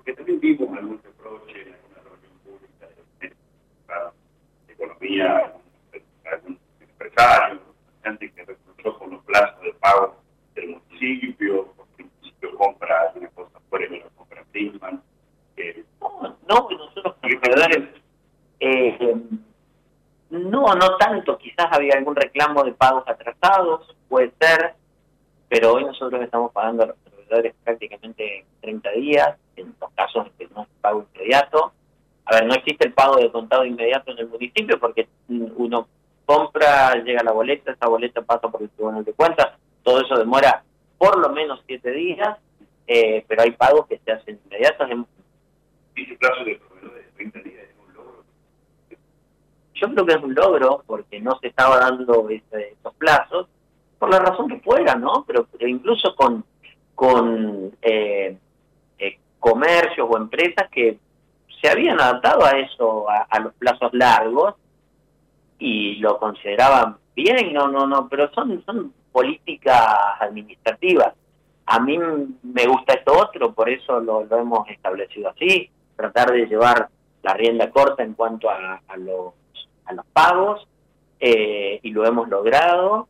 porque también vimos algún reproche en alguna reunión pública de la economía, algún empresario, gente que reprochó con los plazos de pago del municipio, porque el municipio compra alguna cosa fuera y no la compra Brinkmann. No, nosotros como proveedores, no tanto, quizás había algún reclamo de pagos atrasados, puede ser, pero hoy nosotros estamos pagando a los proveedores prácticamente 30 días, en los casos en que no es pago inmediato. A ver, no existe el pago de contado inmediato en el municipio porque uno compra, llega la boleta, esa boleta pasa por el tribunal de cuentas, todo eso demora por lo menos 7 días, pero hay pagos que se hacen inmediatos. Ese plazo de proveedores de 30 días es un logro. Yo creo que es un logro porque no se estaba dando esos plazos, por la razón que fuera, ¿no? Pero incluso con comercios o empresas que se habían adaptado a eso, a los plazos largos, y lo consideraban bien, no, pero son políticas administrativas. A mí me gusta esto otro, por eso lo hemos establecido así, tratar de llevar la rienda corta en cuanto a los pagos, y lo hemos logrado,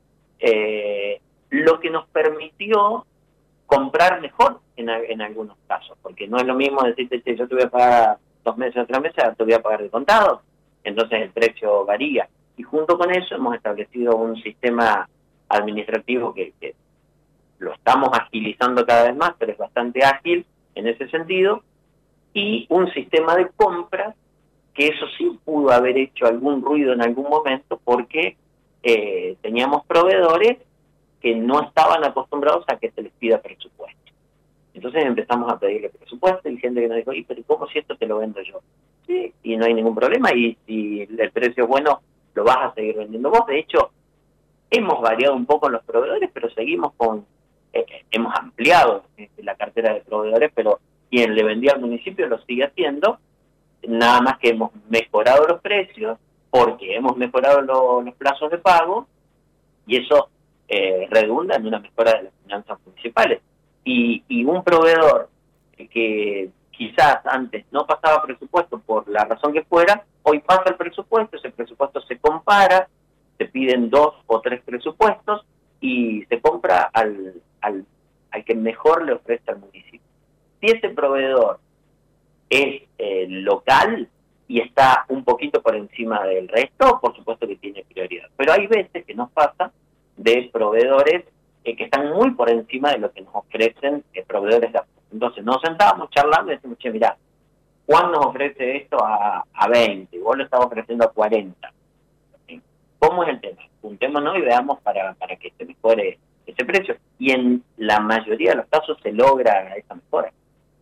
lo que nos permitió comprar mejor en algunos casos, porque no es lo mismo decirte, yo te voy a pagar 2 meses o 3 meses, te voy a pagar de contado, entonces el precio varía. Y junto con eso hemos establecido un sistema administrativo que lo estamos agilizando cada vez más, pero es bastante ágil en ese sentido, y un sistema de compras que eso sí pudo haber hecho algún ruido en algún momento porque teníamos proveedores que no estaban acostumbrados a que se les pida presupuesto. Entonces empezamos a pedirle presupuesto y gente que nos dijo, pero ¿cómo si esto te lo vendo yo? Sí, y no hay ningún problema, y si el precio es bueno, lo vas a seguir vendiendo vos. De hecho, hemos variado un poco en los proveedores, pero seguimos hemos ampliado la cartera de proveedores, pero quien le vendía al municipio lo sigue haciendo, nada más que hemos mejorado los precios, porque hemos mejorado los plazos de pago, y eso redunda en una mejora de las finanzas municipales. Y un proveedor que quizás antes no pasaba presupuesto por la razón que fuera, hoy pasa el presupuesto, ese presupuesto se compara, se piden 2 o 3 presupuestos y se compra al que mejor le ofrece al municipio. Si ese proveedor es local y está un poquito por encima del resto, por supuesto que tiene prioridad. Pero hay veces que nos pasa de proveedores que están muy por encima de lo que nos ofrecen proveedores de afuera. Entonces nos sentábamos charlando y decimos, che, mirá, Juan nos ofrece esto a 20, vos lo estás ofreciendo a 40. ¿Cómo es el tema? Juntémonos y veamos para que se mejore ese precio. Y en la mayoría de los casos se logra esa mejora.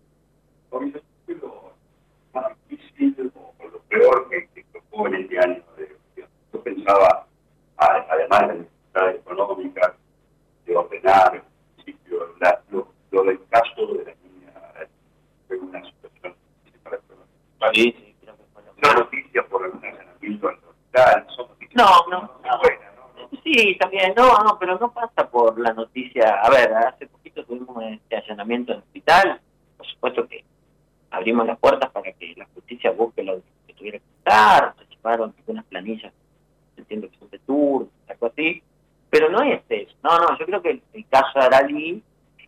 Lo más difícil o lo peor que tocó en este año, yo pensaba, además de las necesidades económicas, de ordenar el municipio, lo del caso de la niña fue una situación para el pueblo. Sí, creo que fue una noticia por algún allanamiento al hospital, son noticias no. buenas, ¿no? Sí, también, no, pero no pasa por la noticia. A ver, hace poquito tuvimos este allanamiento en el hospital, por supuesto que abrimos las puertas para que la justicia busque lo que tuviera que buscar, se llevaron algunas planillas, entiendo que son de turno, algo así, pero no es eso. No, yo creo que el caso de Aralí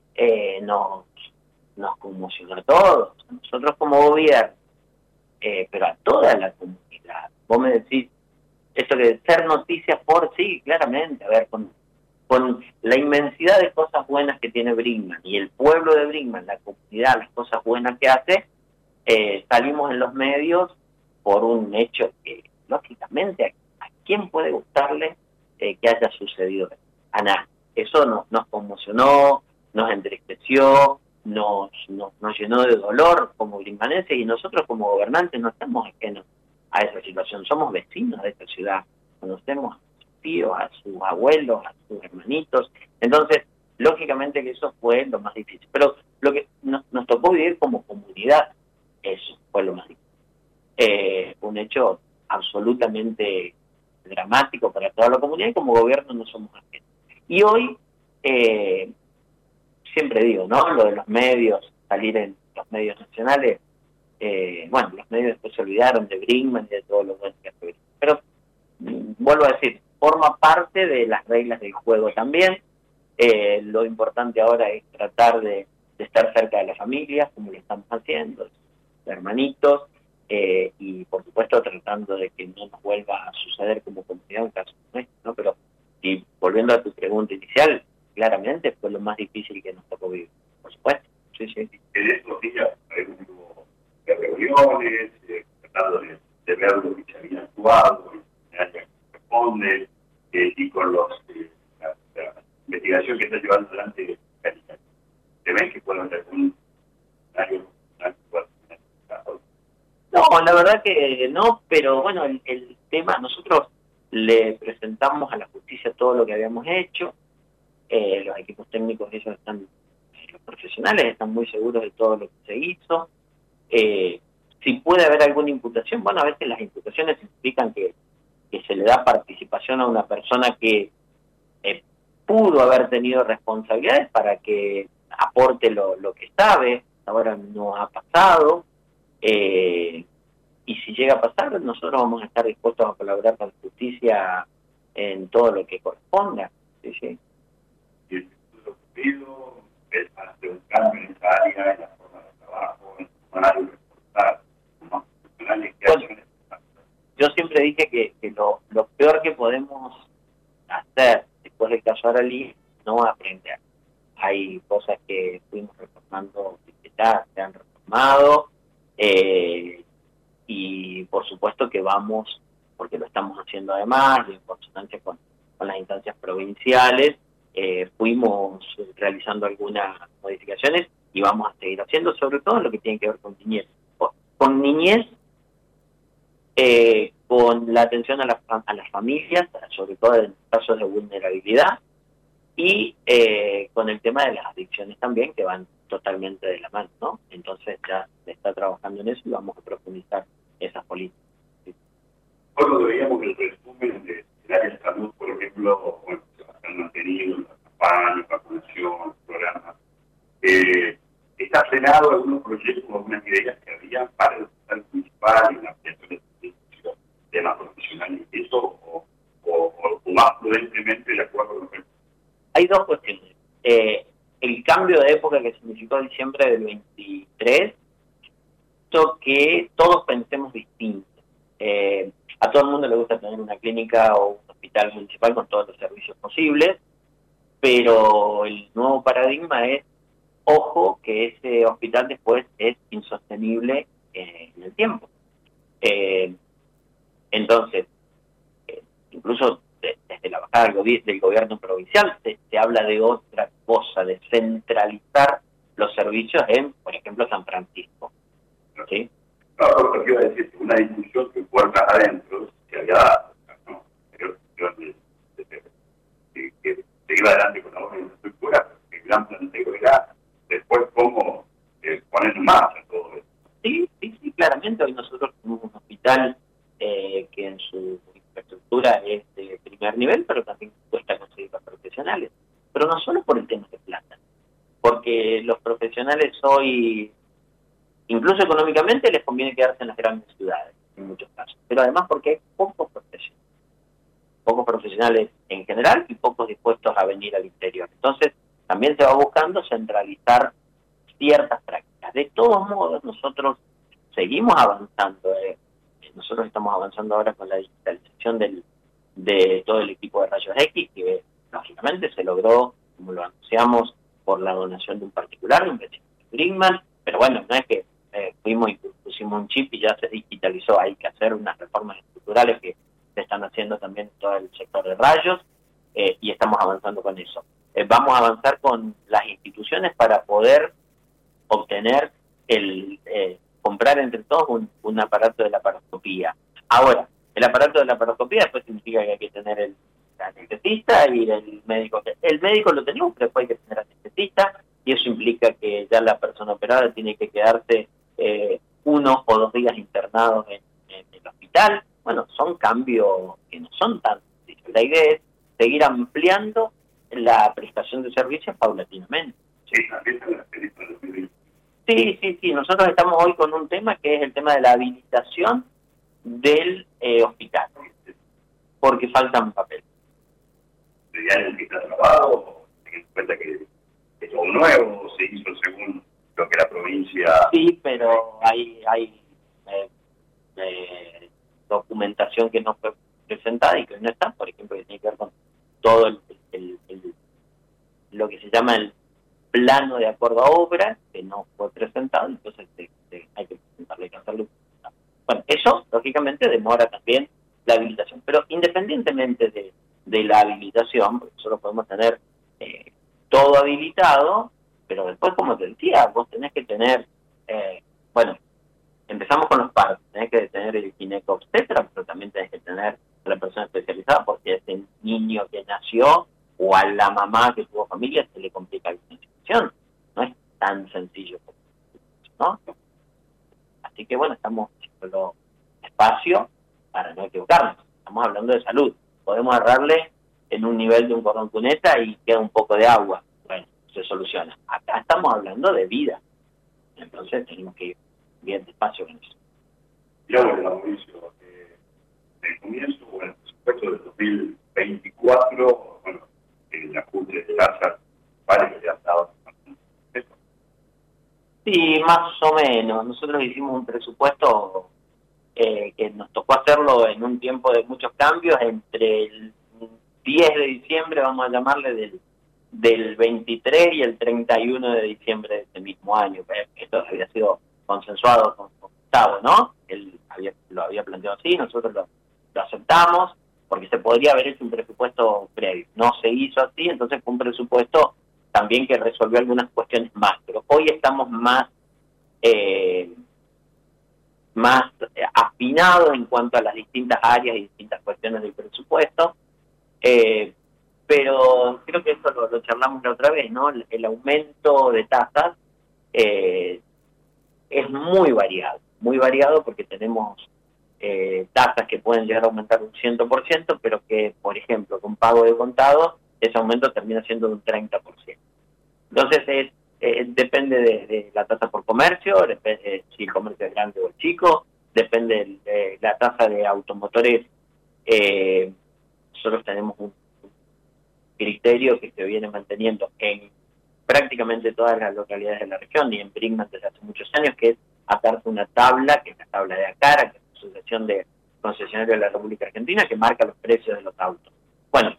nos conmocionó a todos, a nosotros como gobierno, pero a toda la comunidad. Vos me decís, esto de ser noticias por sí, claramente, a ver, con la inmensidad de cosas buenas que tiene Brinkmann y el pueblo de Brinkmann, la comunidad, las cosas buenas que hace, salimos en los medios por un hecho que, lógicamente, ¿a quién puede gustarle que haya sucedido? A nadie. Eso nos conmocionó, nos entristeció, nos llenó de dolor como brinkmanenses, y nosotros como gobernantes no estamos ajenos a esa situación. Somos vecinos de esta ciudad, conocemos a sus tíos, a sus abuelos, a sus hermanitos. Entonces, lógicamente que eso fue lo más difícil. Pero lo que nos tocó vivir como comunidad, eso fue lo más difícil. Un hecho absolutamente dramático para toda la comunidad, y como gobierno no somos ajenos. Y hoy, siempre digo, ¿no? Lo de los medios, salir en los medios nacionales, bueno, los medios después se olvidaron de Brinkman y de todo lo bueno que hace. Pero, vuelvo a decir, forma parte de las reglas del juego también. Lo importante ahora es tratar de estar cerca de las familias, como lo estamos haciendo, de hermanitos, y por supuesto tratando de que no nos vuelva a suceder como comunidad un caso como este, ¿no? Pero, y volviendo a tu pregunta inicial, claramente fue lo más difícil que nos tocó vivir, por supuesto. Sí, sí. En estos días hubo reuniones, tratando de ver lo que se había actuado, en el área que corresponde, y con la investigación que está llevando adelante. ¿Se ven que pueden hacer un escenario? No, la verdad que no, pero bueno, el tema, nosotros le presentamos a la justicia todo lo que habíamos hecho, los equipos técnicos, ellos están, los profesionales están muy seguros de todo lo que se hizo. Si puede haber alguna imputación, bueno, a veces las imputaciones implican que se le da participación a una persona que pudo haber tenido responsabilidades para que aporte lo que sabe, ahora no ha pasado, y si llega a pasar, nosotros vamos a estar dispuestos a colaborar con la justicia en todo lo que corresponda. Sí, sí. Y el futuro ocurrido es para hacer un cambio en esa área, en la forma de trabajo, en el horario de reportar, ¿no? Bueno, yo siempre dije que lo peor que podemos hacer después del caso Aralí no aprender. Hay cosas que fuimos reformando, que ya se han reformado, y por supuesto que vamos, porque lo estamos haciendo además, en consonancia con las instancias provinciales, fuimos realizando algunas modificaciones y vamos a seguir haciendo, sobre todo lo que tiene que ver con niñez. Con niñez, con la atención a las familias, sobre todo en casos de vulnerabilidad, y con el tema de las adicciones también, que van totalmente de la mano, ¿no? Entonces ya se está trabajando en eso y vamos a profundizar esas políticas. ¿Sí? Bueno, veíamos el resumen del área de salud, por ejemplo, bueno, se han mantenido las campañas, vacunación, programas. ¿Está frenado algunos proyectos o algunas ideas que había para el hospital municipal y la ampliación de temas profesionales y eso, o más prudentemente de acuerdo con el... Hay dos cuestiones. El cambio de época que significó diciembre del 23, hizo que todos pensemos distinto. A todo el mundo le gusta tener una clínica o un hospital municipal con todos los servicios posibles, pero el nuevo paradigma es, ojo, que ese hospital después es insostenible en el tiempo. Entonces, incluso desde la bajada del gobierno provincial se habla de otra cosa, de centralizar los servicios en, por ejemplo, San Francisco. ¿Sí? No, lo que iba a decir, una discusión que puertas adentro se había dado, ¿no? Que se iba adelante con la buena infraestructura, el gran planteo era después cómo poner en marcha todo eso. Sí, claramente. Hoy nosotros tenemos un hospital que en su infraestructura es de primer nivel, pero también cuesta conseguir los profesionales. Pero no solo por el tema de plata, porque los profesionales hoy, incluso económicamente, les conviene quedarse en las grandes ciudades, en muchos casos. Pero además porque hay pocos profesionales en general y pocos dispuestos a venir al interior. Entonces, también se va buscando centralizar ciertas prácticas. De todos modos, nosotros seguimos avanzando. Nosotros estamos avanzando ahora con la digitalización de todo el equipo de rayos X, que lógicamente se logró, como lo anunciamos, por la donación de un particular, de un vecino de Brinkman, pero bueno, no es que fuimos y pusimos un chip y ya se digitalizó. Hay que hacer unas reformas estructurales que se están haciendo también en todo el sector de rayos, y estamos avanzando con eso. Vamos a avanzar con las instituciones para poder obtener comprar entre todos un aparato de laparoscopía. Ahora, el aparato de laparoscopía después significa que hay que tener el anestesista y el médico. El médico lo tenemos, pero después hay que tener anestesista, y eso implica que ya la persona operada tiene que quedarse 1 o 2 días internados en el hospital. Bueno, son cambios que no son tan sencillos. La idea es seguir ampliando la prestación de servicios paulatinamente. Sí, también se la Sí. Nosotros estamos hoy con un tema que es el tema de la habilitación del hospital, porque faltan papeles. ¿Ya el que está trabado? ¿Ten en cuenta que es todo nuevo? ¿Se hizo según lo que la provincia...? Sí, pero hay documentación que no fue presentada y que no está, por ejemplo, que tiene que ver con todo lo que se llama el plano de acuerdo a obra, que no fue presentado, entonces hay que presentarlo, hay que hacerlo. Bueno, eso lógicamente demora también la habilitación, pero independientemente de la habilitación, porque nosotros podemos tener todo habilitado, pero después, como te decía, vos tenés que tener, bueno, empezamos con los partos, tenés que tener el ginecobstetra, pero también tenés que tener a la persona especializada, porque a ese niño que nació o a la mamá que tuvo familia se le complica la situación. No es tan sencillo como eso, ¿no? Así que bueno, estamos haciendo espacio para no equivocarnos. Estamos hablando de salud. Podemos agarrarle en un nivel de un cordón cuneta y queda un poco de agua. Bueno, se soluciona. Acá estamos hablando de vida. Entonces tenemos que ir bien despacio con eso. Yo, Mauricio, en el comienzo, o en el presupuesto del 2024, bueno, el ajuste de tasas parece que ya estaba. Sí, más o menos. Nosotros hicimos un presupuesto que nos tocó hacerlo en un tiempo de muchos cambios, entre el 10 de diciembre, vamos a llamarle, del 23 y el 31 de diciembre de ese mismo año. Esto había sido consensuado con Gustavo, ¿no? Él lo había planteado así, nosotros lo aceptamos, porque se podría haber hecho un presupuesto previo. No se hizo así, entonces fue un presupuesto también que resolvió algunas cuestiones más, pero hoy estamos más afinados en cuanto a las distintas áreas y distintas cuestiones del presupuesto, pero creo que eso lo charlamos la otra vez, ¿no? El aumento de tasas es muy variado porque tenemos tasas que pueden llegar a aumentar un 100%, pero que, por ejemplo, con pago de contado, ese aumento termina siendo de un 30%. Entonces, depende de la tasa por comercio, depende si el comercio es grande o es chico, depende de la tasa de automotores. Nosotros tenemos un criterio que se viene manteniendo en prácticamente todas las localidades de la región y en Brinkman desde hace muchos años, que es atarse una tabla, que es la tabla de ACARA, que es la Asociación de Concesionarios de la República Argentina, que marca los precios de los autos. Bueno,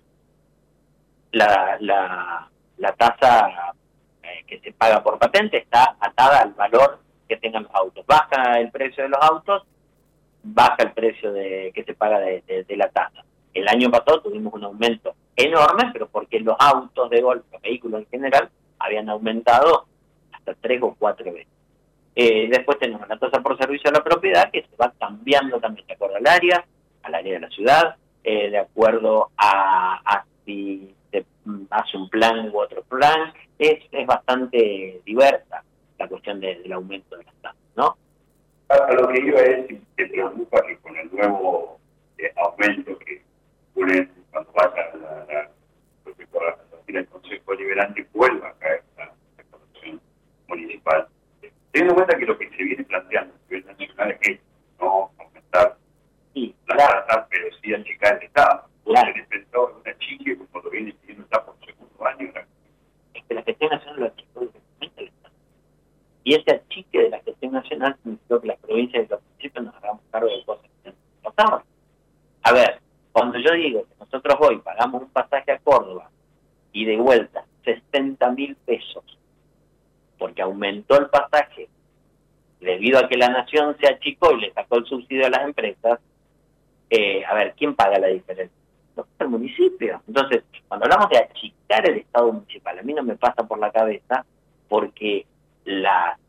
la tasa que se paga por patente está atada al valor que tengan los autos. Baja el precio de los autos, baja el precio que se paga de la tasa. El año pasado tuvimos un aumento enorme, pero porque los autos de golpe, los vehículos en general, habían aumentado hasta 3 o 4 veces. Después tenemos la tasa por servicio a la propiedad, que se va cambiando también de acuerdo al área de la ciudad, de acuerdo a si se hace un plan u otro plan. Es bastante diversa la cuestión del aumento de las tasas, ¿no? A lo que iba es, si te preocupa que con el nuevo aumento que ponen cuando vaya el Consejo Deliberante vuelva a caer la corrupción municipal. Teniendo en cuenta que lo que se viene planteando a nivel nacional es no aumentar la tasa, pero sí achicar el Estado. Vos tenés pensado en una chique, como lo viene pidiendo está por segundo año. Es que la gestión nacional lo achicó directamente el Estado. Y ese achique de la gestión nacional significó que las provincias y los municipios nos hagamos cargo de cosas que no pasaban. A ver, cuando yo digo que nosotros hoy pagamos un pasaje a Córdoba y de vuelta 60.000 pesos, porque aumentó el pasaje debido a que la nación se achicó y le sacó el subsidio a las empresas, a ver, ¿quién paga la diferencia? El municipio. Entonces, cuando hablamos de achicar el Estado municipal, a mí no me pasa por la cabeza porque las